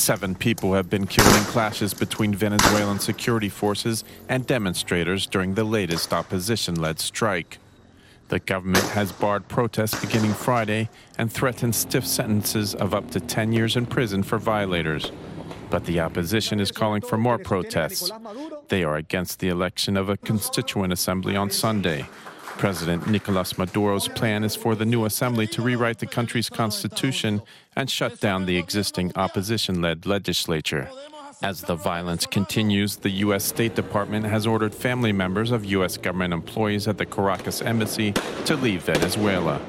7 people have been killed in clashes between Venezuelan security forces and demonstrators during the latest opposition-led strike. The government has barred protests beginning Friday and threatened stiff sentences of up to 10 years in prison for violators. But the opposition is calling for more protests. They are against the election of a constituent assembly on Sunday. President Nicolas Maduro's plan is for the new assembly to rewrite the country's constitution and shut down the existing opposition-led legislature. As the violence continues, the U.S. State Department has ordered family members of U.S. government employees at the Caracas embassy to leave Venezuela.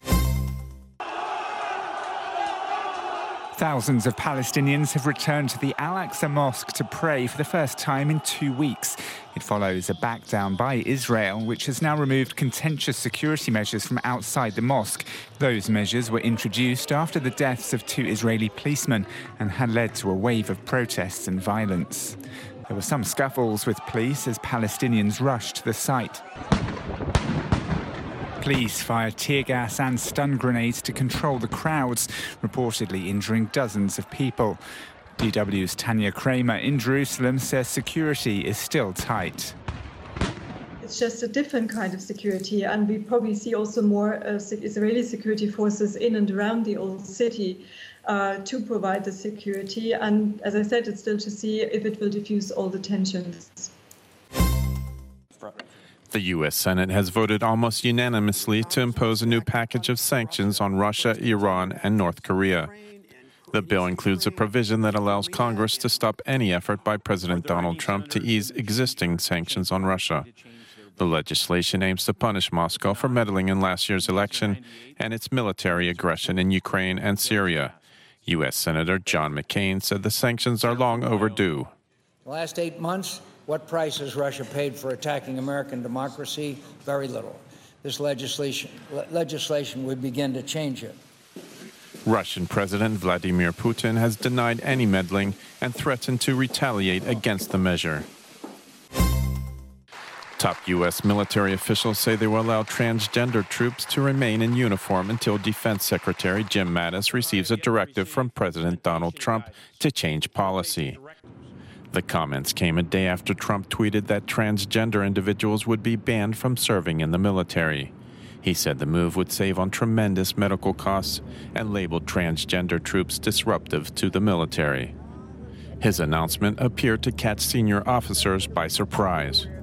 Thousands of Palestinians have returned to the Al-Aqsa Mosque to pray for the first time in 2 weeks. It follows a backdown by Israel, which has now removed contentious security measures from outside the mosque. Those measures were introduced after the deaths of 2 Israeli policemen and had led to a wave of protests and violence. There were some scuffles with police as Palestinians rushed to the site. Police fired tear gas and stun grenades to control the crowds, reportedly injuring dozens of people. DW's Tanya Kramer in Jerusalem says security is still tight. It's just a different kind of security, and we probably see also more Israeli security forces in and around the old city to provide the security. And as I said, it's still to see if it will diffuse all the tensions. The U.S. Senate has voted almost unanimously to impose a new package of sanctions on Russia, Iran, and North Korea. The bill includes a provision that allows Congress to stop any effort by President Donald Trump to ease existing sanctions on Russia. The legislation aims to punish Moscow for meddling in last year's election and its military aggression in Ukraine and Syria. U.S. Senator John McCain said the sanctions are long overdue. The last 8 months, what price has Russia paid for attacking American democracy? Very little. This legislation would begin to change it. Russian President Vladimir Putin has denied any meddling and threatened to retaliate against the measure. Top U.S. military officials say they will allow transgender troops to remain in uniform until Defense Secretary Jim Mattis receives a directive from President Donald Trump to change policy. The comments came a day after Trump tweeted that transgender individuals would be banned from serving in the military. He said the move would save on tremendous medical costs and labeled transgender troops disruptive to the military. His announcement appeared to catch senior officers by surprise.